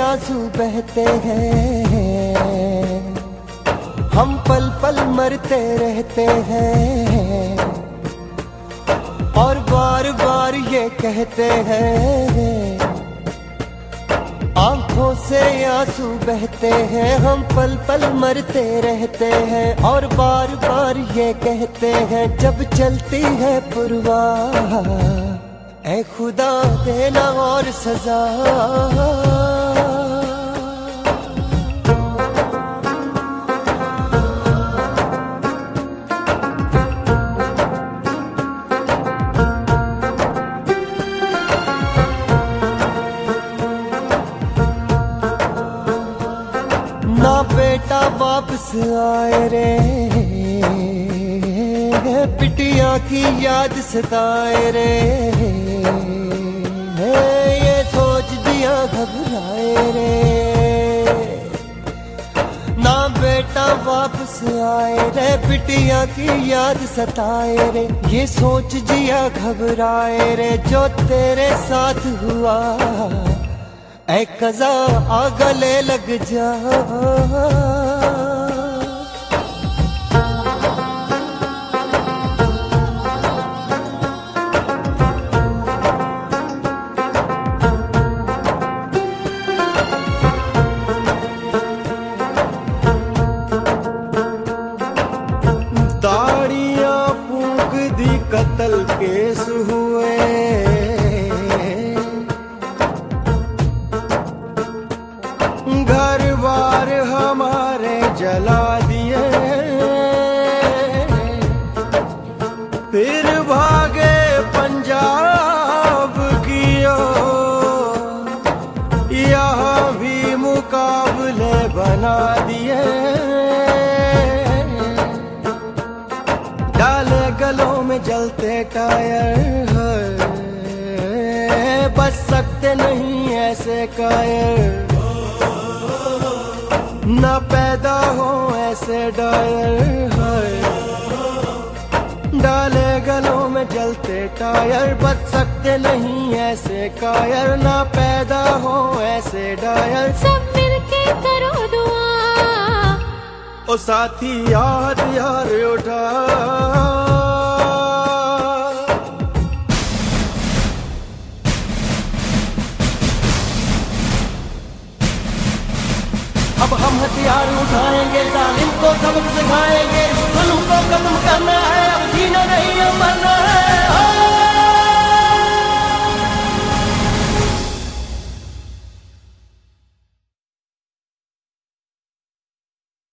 आंसू बहते हैं, हम पल पल मरते रहते हैं और बार बार ये कहते हैं, आंखों से आंसू बहते हैं, हम पल पल मरते रहते हैं और बार बार ये कहते हैं, जब चलती है पुरवाह ऐ खुदा देना और सजा। ना बेटा वापस आए रे, बिटिया की याद सताए रे, ये सोच दिया घबराए रे। ना बेटा वापस आए रे, बिटिया की याद सताए रे, ये सोच जिया घबराए रे, जो तेरे साथ हुआ ऐ कज़ा आ गले लग जा। दाढ़ियां फूंक दी कत्ल केस हुए, घर बार हमारे जला दिए, फिर भागे पंजाब की ओर, यहाँ भी मुकाबले बना दिए, डाले गलों में जलते टायर, बच सकते नहीं ऐसे कायर, ना पैदा हो ऐसे डायर, डाले गलों में जलते टायर, बच सकते नहीं ऐसे कायर, ना पैदा हो ऐसे डायर। सब मिलके करो दुआ, ओ साथी याद यार उठा, अब हम हथियार उठाएंगे, जालिम को सबक सिखाएंगे, जुल्म को खत्म करना है, अब जीना नहीं